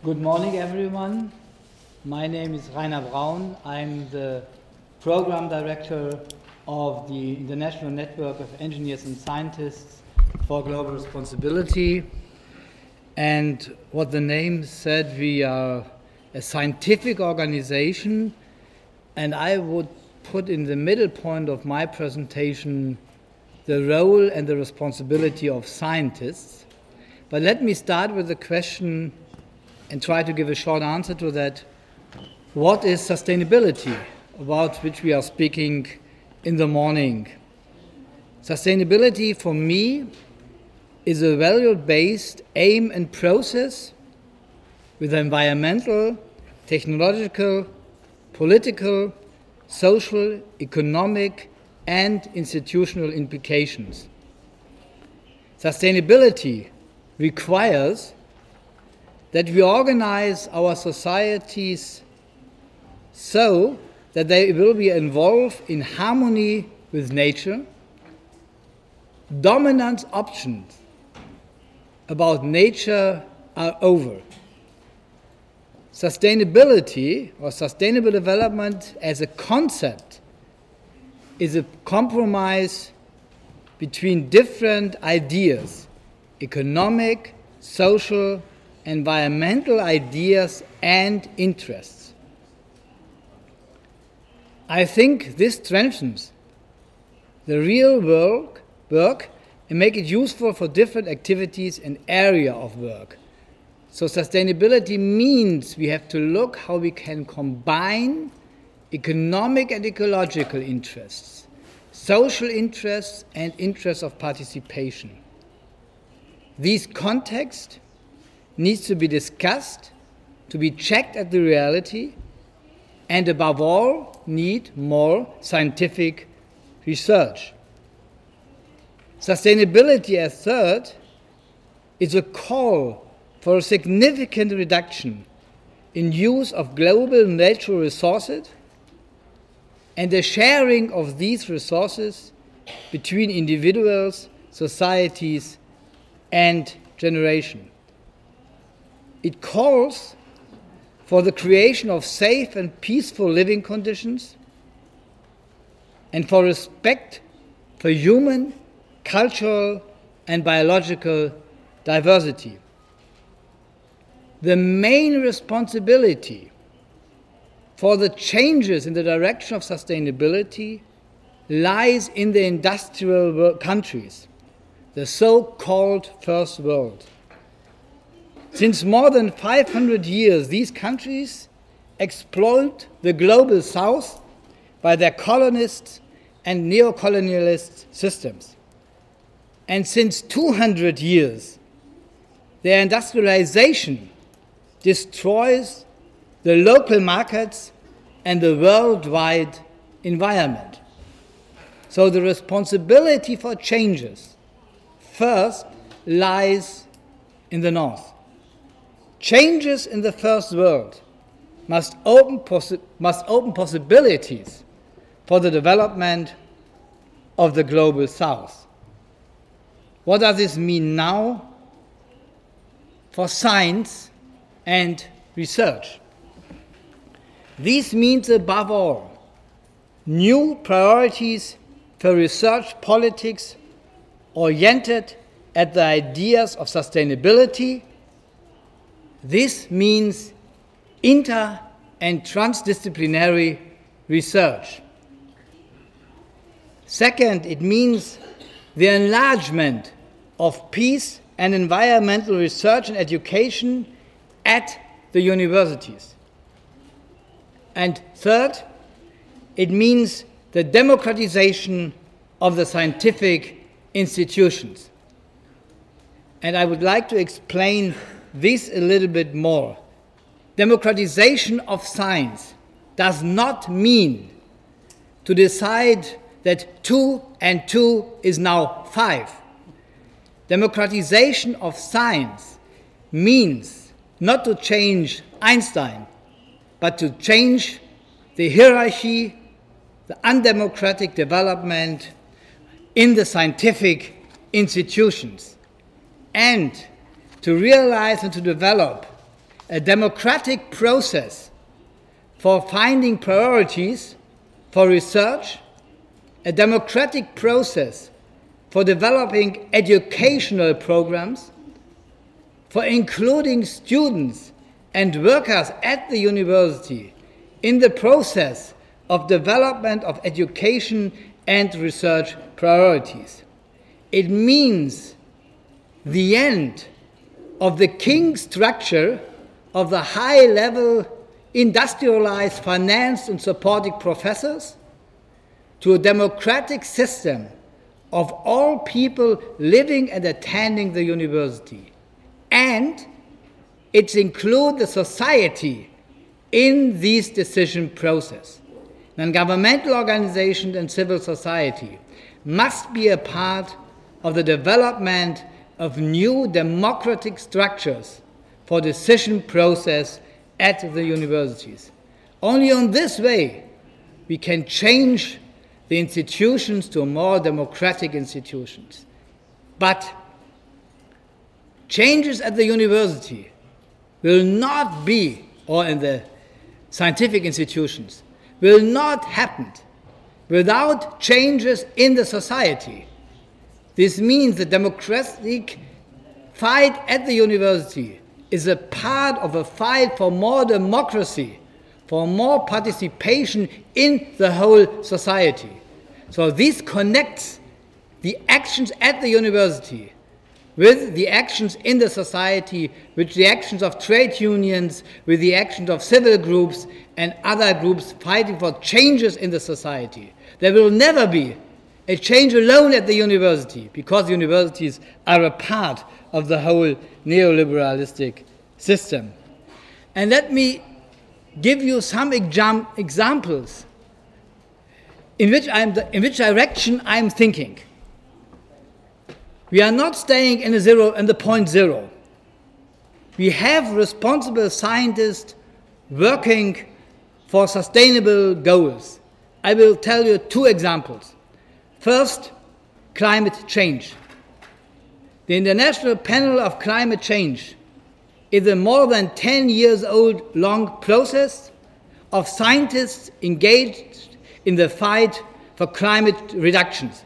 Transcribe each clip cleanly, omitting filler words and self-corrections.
Good morning, everyone. My name is Rainer Braun. I'm the Program Director of the International Network of Engineers and Scientists for Global Responsibility. And what the name said, we are a scientific organization, and I would put in the middle point of my presentation the role and the responsibility of scientists. But let me start with the question and try to give a short answer to that. What is sustainability, about which we are speaking in the morning? Sustainability, for me, is a value-based aim and process with environmental, technological, political, social, economic, and institutional implications. Sustainability requires that we organize our societies so that they will be involved in harmony with nature. Dominant options about nature are over. Sustainability or sustainable development as a concept is a compromise between different ideas, economic, social, environmental ideas and interests. I think this strengthens the real work and make it useful for different activities and area of work. So sustainability means we have to look how we can combine economic and ecological interests, social interests and interests of participation. These contexts needs to be discussed, to be checked at the reality, and above all, need more scientific research. Sustainability, as third, is a call for a significant reduction in use of global natural resources and the sharing of these resources between individuals, societies, and generations. It calls for the creation of safe and peaceful living conditions and for respect for human, cultural, and biological diversity. The main responsibility for the changes in the direction of sustainability lies in the industrial countries, the so-called First World. Since more than 500 years, these countries exploit the global south by their colonist and neo-colonialist systems. And since 200 years, their industrialization destroys the local markets and the worldwide environment. So the responsibility for changes first lies in the north. Changes in the First World must open possibilities for the development of the global South. What does this mean now for science and research? This means, above all, new priorities for research politics oriented at the ideas of sustainability. This means inter- and transdisciplinary research. Second, it means the enlargement of peace and environmental research and education at the universities. And third, it means the democratization of the scientific institutions. And I would like to explain this a little bit more. Democratization of science does not mean to decide that 2 and 2 is now 5. Democratization of science means not to change Einstein, but to change the hierarchy, the undemocratic development in the scientific institutions, and to realize and to develop a democratic process for finding priorities for research, a democratic process for developing educational programs, for including students and workers at the university in the process of development of education and research priorities. It means the end of the king structure of the high-level, industrialized, financed and supported professors to a democratic system of all people living and attending the university. And it includes the society in this decision process. Non-governmental organizations and civil society must be a part of the development of new democratic structures for decision process at the universities. Only on this way we can change the institutions to more democratic institutions. But changes at the university will not be, or in the scientific institutions, will not happen without changes in the society. This means the democratic fight at the university is a part of a fight for more democracy, for more participation in the whole society. So this connects the actions at the university with the actions in the society, with the actions of trade unions, with the actions of civil groups and other groups fighting for changes in the society. There will never be a change alone at the university, because universities are a part of the whole neoliberalistic system. And let me give you some examples in which direction I'm thinking. We are not staying in the point zero. We have responsible scientists working for sustainable goals. I will tell you two examples. First, climate change. The International Panel of Climate Change is a more than 10 years old long process of scientists engaged in the fight for climate reductions.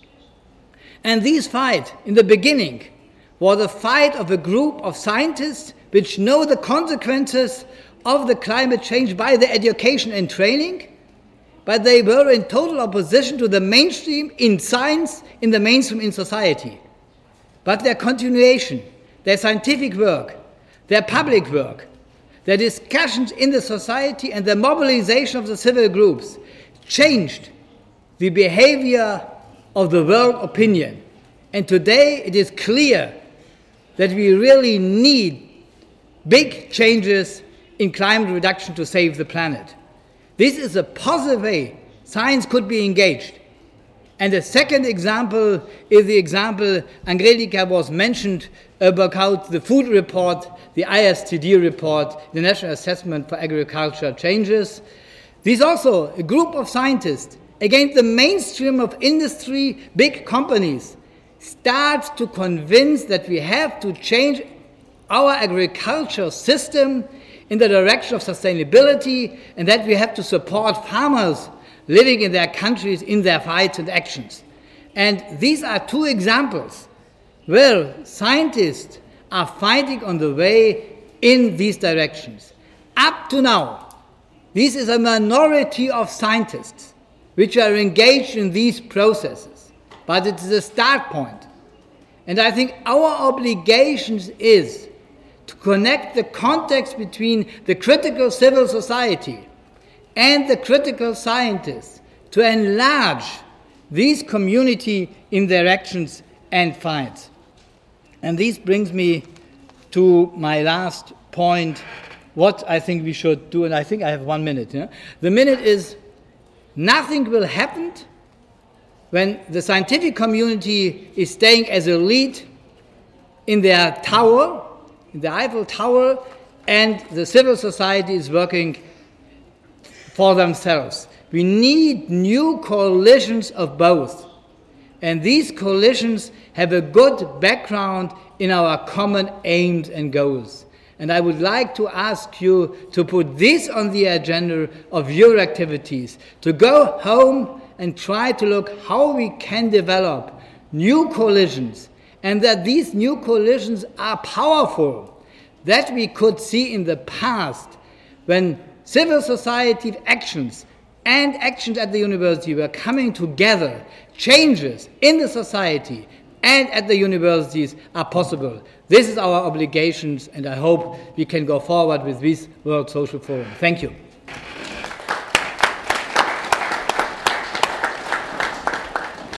And this fight, in the beginning, was a fight of a group of scientists which know the consequences of the climate change by their education and training, but they were in total opposition to the mainstream in science, in the mainstream in society. But their continuation, their scientific work, their public work, their discussions in the society and the mobilization of the civil groups changed the behavior of the world opinion. And today it is clear that we really need big changes in climate reduction to save the planet. This is a positive way science could be engaged. And the second example is the example Angelika was mentioned about the food report, the ISTD report, the National Assessment for Agriculture Changes. This is also a group of scientists against the mainstream of industry, big companies, starts to convince that we have to change our agriculture system in the direction of sustainability and that we have to support farmers living in their countries in their fights and actions. And these are two examples where scientists are fighting on the way in these directions. Up to now, this is a minority of scientists which are engaged in these processes, but it is a start point. And I think our obligation is to connect the context between the critical civil society and the critical scientists to enlarge this community in their actions and fights. And this brings me to my last point, what I think we should do, and I think I have 1 minute. Yeah? The minute is, nothing will happen when the scientific community is staying as a lead in their tower, in the Eiffel Tower, and the civil society is working for themselves. We need new coalitions of both. And these coalitions have a good background in our common aims and goals. And I would like to ask you to put this on the agenda of your activities, to go home and try to look how we can develop new coalitions, and that these new coalitions are powerful, that we could see in the past when civil society actions and actions at the university were coming together, changes in the society and at the universities are possible. This is our obligations, and I hope we can go forward with this World Social Forum. Thank you.